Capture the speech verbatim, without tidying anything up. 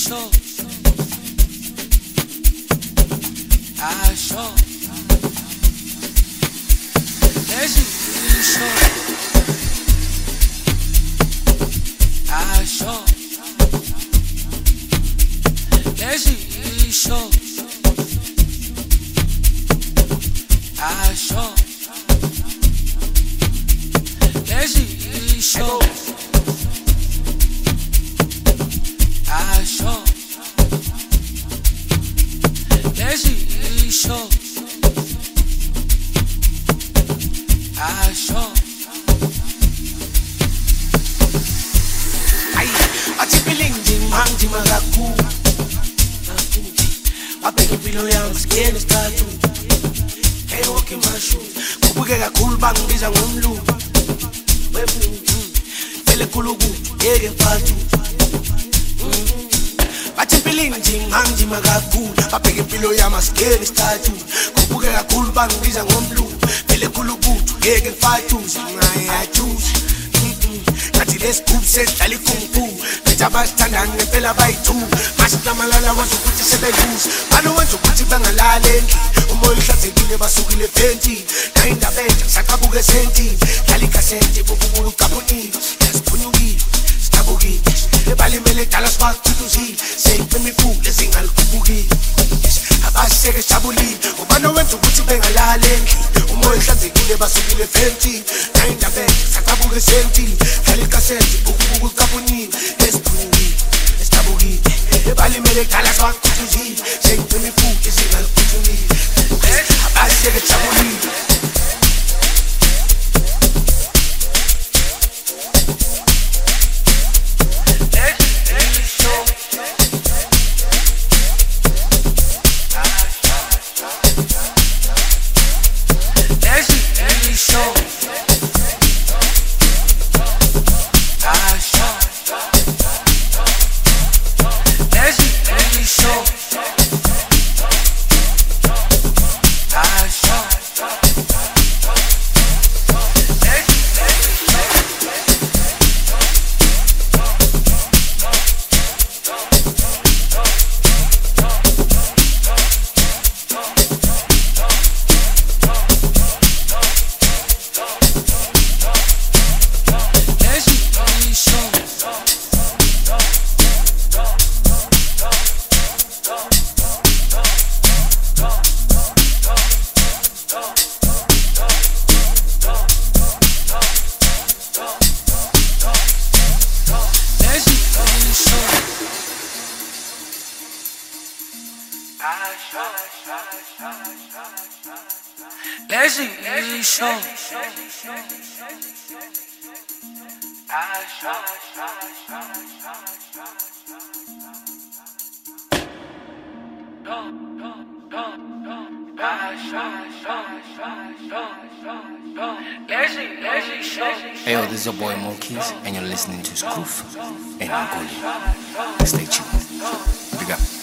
show. I show. Lazy show. I show. Lazy show. I show. Lazy show. I show. Lazy show. I show. Ay, athi pilingi manje magaku. Abeke impilo yami sikene sithathu. Can't walk in my shoes. Kubuke kakhulu bangibiza ngomlungu. Vele kuluku ngeke mfatu. Bathi pilingi manje magaku. Abeke impilo yami sikene sithathu. Kubuke kakhulu bangibiza ngomlungu. Vele kuluku ngeke mfatu. Ngaya juice. Nathi lescoop sedlala ifunku. Abasithandana ngempela bayi-two masinamalala wazi ukuthi sebeluze balo wenza ukuthi bangalali endlini umoya uhlanzekile basukile eventini nayindaba entsha kusaqabuke esentini dlala ikhasenti bububula ucabunile yasiphunyukile sidabukile ebalimele edala sibakuthuluzile seyicima ifule zingalikhuphukile abaseke sijabulile ubano wenza ukuthi bengalali endlini umoya uhlanzekile basukile eventini nayindaba entsha kusaqabuke esentini dlala ikhasenti bububula ucabunile ebalimele edala sibakuthuluzile seyicima ifule zingalikhuphukile abaseke sijabulile. Lazy show. I show. No, no, no, no. I show. Lazy, lazy show. Hey yo, this is your boy Monkeys, and you're listening to Scroof and Angoli. Stay tuned. Big up.